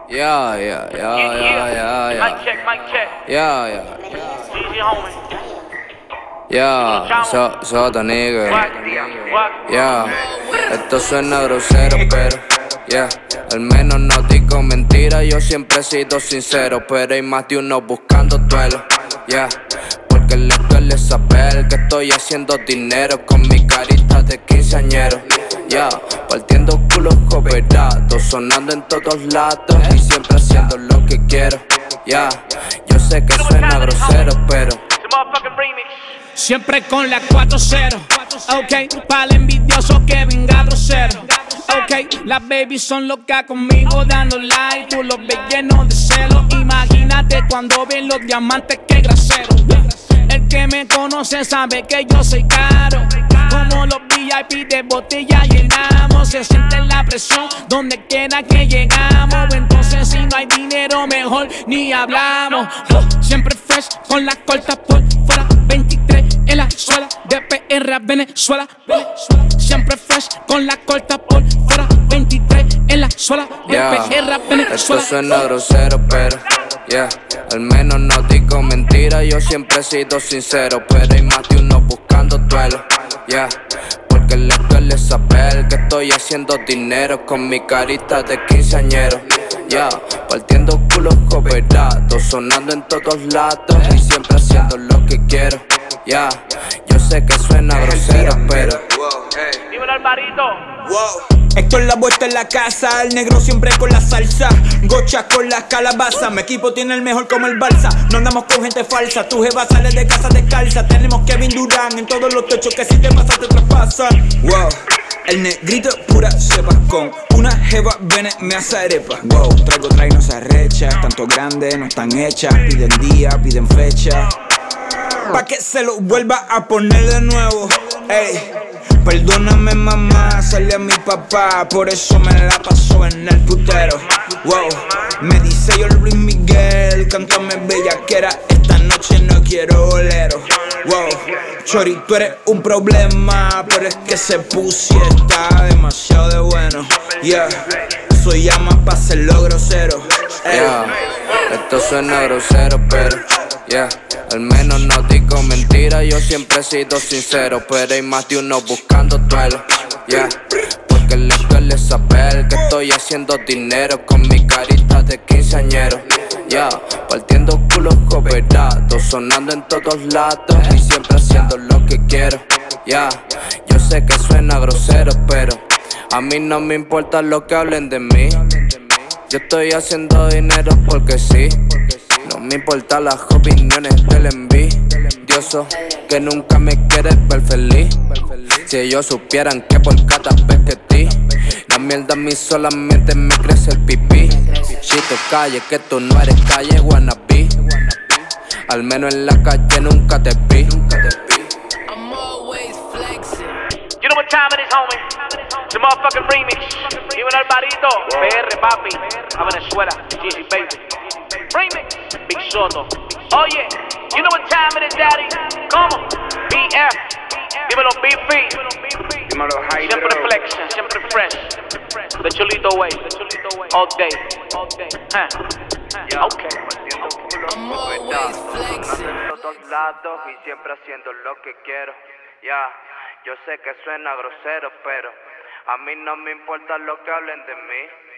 Yeah, yeah, yeah, yeah, yeah, yeah. Mic check. Yeah, yeah, Easy, homie. yeah. So otro nigga. What? Yeah. Esto suena grosero, pero yeah. Al menos no digo mentira, yo siempre he sido sincero. Pero hay más de uno buscando duelo. Yeah. Porque les duele saber que estoy haciendo dinero con mi carita de quinceañero. Yeah, partiendo culos cooperados, sonando en todos lados y siempre haciendo lo que quiero. Yeah, yo sé que suena grosero, pero siempre con la 4-0. Ok, para el envidioso que venga grosero. Ok, las babies son locas conmigo dando like. Tú los ves llenos de celo. Imagínate cuando ven los diamantes, que grasero. El que me conoce sabe que yo soy caro. Como los VIP de botella llenamos. Se siente la presión donde quiera que llegamos. Entonces si no hay dinero mejor ni hablamos. Siempre fresh con las cortas por fuera. 23 en la suela de PR a Venezuela. Siempre fresh con las cortas por fuera. 23 en la suela de PR a Venezuela. Esto suena grosero, pero yeah. Al menos no digo mentira, yo siempre he sido sincero. Pero hay más de uno buscando duelo. Yeah. Porque les duele saber que estoy haciendo dinero con mi carita de quinceañero. Yeah. Partiendo culos cooperados, sonando en todos lados y siempre haciendo lo que quiero. Yeah. Yo sé que suena grosero, pero Dímelo, Alvarito. Héctor la vuelta en la casa, el negro siempre con la salsa. Gocha con las calabazas, mi equipo tiene el mejor como el Barça. No andamos con gente falsa, tu jeva sale de casa descalza. Tenemos Kevin Durant en todos los techos que si te pasa te traspasan. Wow, el negrito pura cepa con una jeva viene me hace arepa. Wow, traigo no se arrecha, tanto grande, no están hechas. Piden día, piden fecha, pa' que se lo vuelva a poner de nuevo. Ey, perdóname mamá, salí a mi papá, por eso me la paso en el putero. Wow, me dice yo Luis Miguel, cántame bellaquera, esta noche no quiero bolero. Wow, Chori, tú eres un problema, pero es que ese pussy está demasiado de bueno. Yeah, soy llama pa' hacerlo grosero. yeah. Esto suena grosero, pero yeah. Al menos no digo mentira, yo siempre he sido sincero. Pero hay más de uno buscando duelo. Yeah. Porque les duele saber que estoy haciendo dinero con mi carita de quinceañero. Yeah. Partiendo culos cooperados, sonando en todos lados y siempre haciendo lo que quiero. Yeah. Yo sé que suena grosero, pero a mí no me importa lo que hablen de mí. Yo estoy haciendo dinero porque sí. No me importan las opiniones del envidioso que nunca me quiere ver feliz. Si ellos supieran que por cada vez que ti la mierda a mí solamente me crece el pipí. Chito calle, que tú no eres calle wannabe. Al menos en la calle nunca te vi. I'm always flexing. You know what time it is, homie? The motherfucking remix. Dímelo, Alvarito. PR, papi. A Venezuela. Jeezy, baby. Remix. Big Soto. Oh yeah. You know what time it is, daddy? Come on. BF. Dímelo, BF. Siempre flexing, siempre fresh. The Chulito way. All day. Okay. I'm always flexing. En todos lados y siempre haciendo lo que quiero. Yeah. Yo sé que suena grosero, pero a mí no me importa lo que hablen de mí.